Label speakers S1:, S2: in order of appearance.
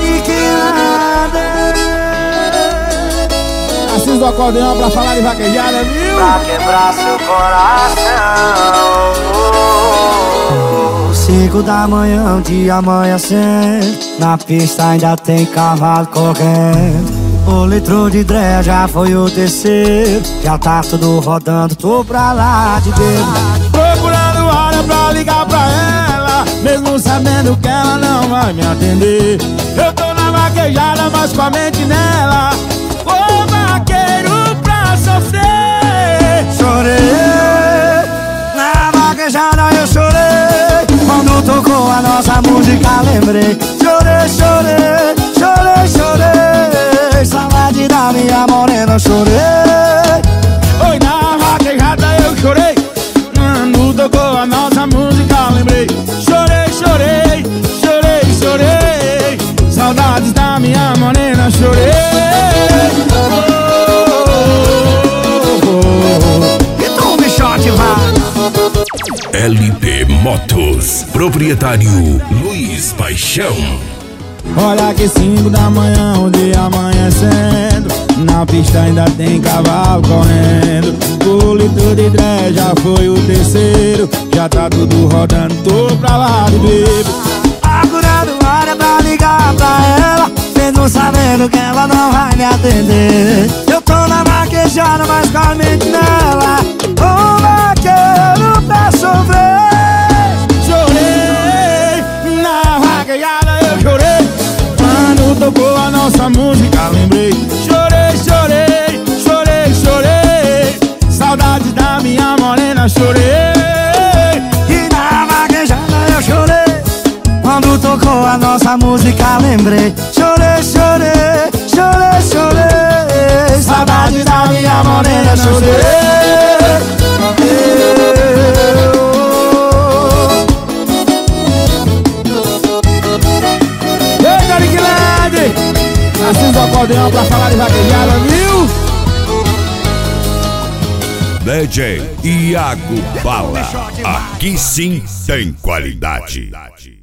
S1: paniqueada.
S2: Assis do acordeão pra falar de vaquejada, viu?
S1: Pra quebrar seu coração. 5 da manhã, o dia amanhecendo. Na pista ainda tem cavalo correndo. O litro de Dre já foi o terceiro. Já tá tudo rodando, tô pra lá de bebo.
S2: Procurando hora pra ligar pra ela, mesmo sabendo que ela não vai me atender. Eu tô na vaquejada, mas com a mente nela. Ô vaqueiro pra sofrer.
S1: Chorei, na vaquejada eu chorei. Quando tocou a nossa música lembrei. Chorei, chorei, chorei, chorei. Saudade da minha morena, chorei.
S2: Oi, na vaquejada eu chorei. Quando tocou a nossa música lembrei. Chorei, chorei, chorei, chorei. Saudades da minha morena, chorei.
S1: E tu, bichote, vai.
S3: LP Motos, proprietário Luiz Paixão.
S2: Olha que 5 da manhã, o dia amanhecendo. Na pista ainda tem cavalo correndo. O litro de Dre já foi o terceiro. Já tá tudo rodando, tô pra lá de bebo.
S1: Procurando hora pra ligar pra ela, mesmo sabendo que ela não vai me atender. Eu tô na vaquejada, mas com a mente nela. Ô vaqueiro pra sofrer.
S2: Chorei, na vaquejada eu chorei. Quando tocou a nossa música lembrei. Chorei, chorei, chorei, chorei. Saudades da minha morena, chorei.
S1: E na vaquejada eu chorei. Quando tocou a nossa música lembrei. Chorei, chorei, chorei, chorei. Saudades da minha morena, chorei.
S2: Eita, Niquilade! Assis do acordeão pra falar de vaquejada, viu?
S3: DJ Iago Bala, aqui sim tem qualidade.